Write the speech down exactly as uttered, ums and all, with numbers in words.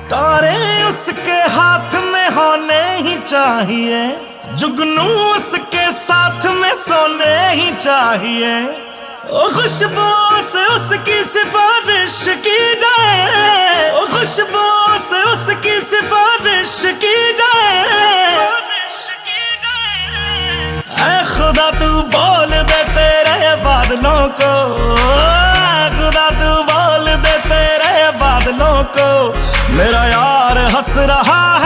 तारे उसके हाथ में होने ही चाहिए, जुगनू उसके साथ में सोने ही चाहिए। ओ खुशबू से उसकी सिफारिश की जाए, ओ खुशबू से उसकी सिफारिश की जाए। ऐ खुदा तू बोल दे तेरे बादलों को, खुदा तू बोल दे तेरे बादलों को, मेरा यार हंस रहा है